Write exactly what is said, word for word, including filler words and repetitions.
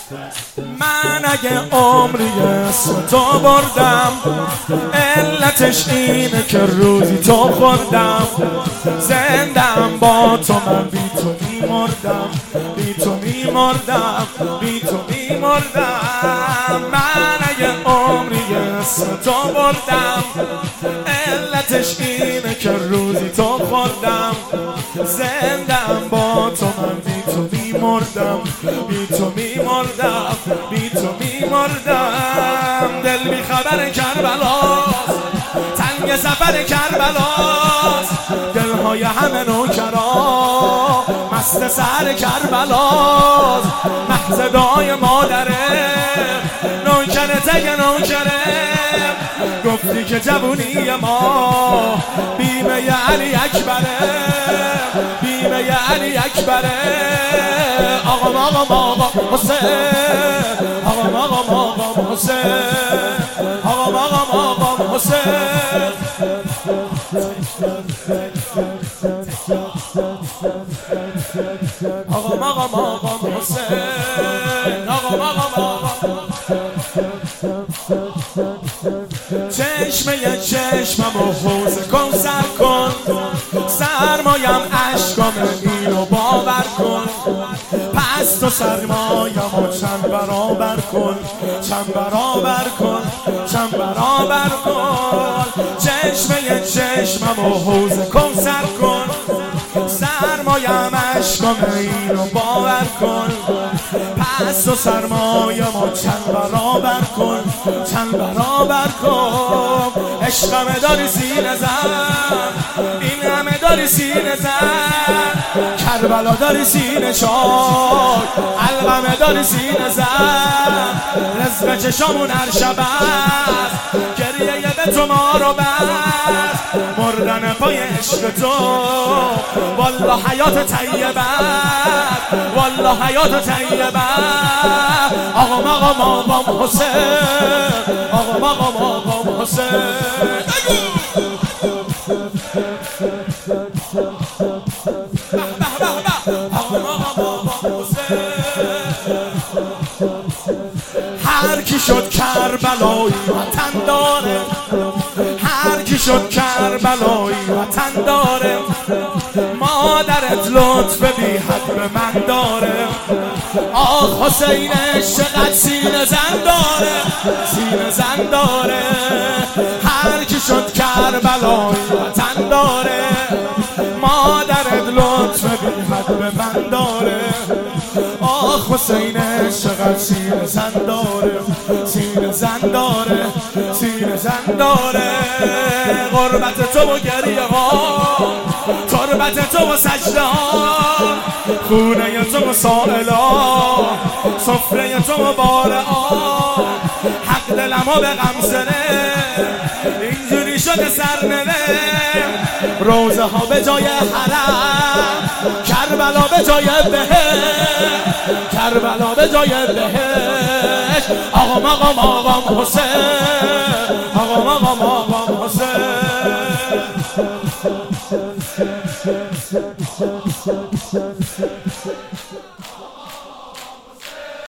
من اگه عمری اسم تو بردم علتش اینه که روزی تو خوردم. زندم با تو، من بی تو میمردم، بی تو میمردم، بی تو میمردم. من اگه عمری اسم تو بردم علتش اینه که روزی تو خوردم. زندم با تو، من بی تو میمردم، بی تو میمردم، بی تو میمردم. دل بی خبر کربلاست، تنگ سفر کربلاست. دلهای همه نوکرا مست سر کربلاست. محض دعای مادره نوکره تگ نوکره. گفتی که جوونی ما بیمه علی اکبره، بیمه علی اکبره. آقا آقا آقا حسین، آقا آقا آقا حسین، آقا آقا آقا حسین. آقا آقا آقا حسین، آقا آقا آقا. چشمه چشمم و حوض کن سر کن، سرمایم عشقام اینو باور کن. پس تو سرمایم و چند برابر کن، چند برابر کن، چند برابر کن. چشمه چشمم و حوض کن سر کن، سرمایم عشقام اینو باور کن. پس تو سرمایم و چند برابر کن، چند برابر کن. عشقم داری سینه زن، این همه داری سینه زن. کربلا داری سینه چاک، علقمه داری سینه زن. رزق چشامون هر شب است، گریه به تو ما رو بست. مردن پای عشق تو والله حیات طیبه، والله حیات طیبه. آقا آقا آقا حسین، آقا آقا آقا حسین. هر کی شد کربلایی وطن داره، هر کی شد کربلایی وطن داره. مادرت لطف بی حد به من داره. آخ حسینش چقدر سینه زن داره، سینه زن داره. هر کی شد کربلایی وطن داره. مادرت لطف بی حد به من داره. آخ حسینش چقدر سینه زن داره، سینه زن داره، سینه زن داره. غربت تو و گریه ها، تربت تو و سجده ها، خونه تو و سائلا، سفره تو و باره ها. حق دلمو به غم زنه، اینجوری شده سرنوه. روزه ها به جای حرم، کربلا به جای بهشت، کربلا به جای بهشت. آقا آقا آقا حسین، آقا آقا آقا حسین.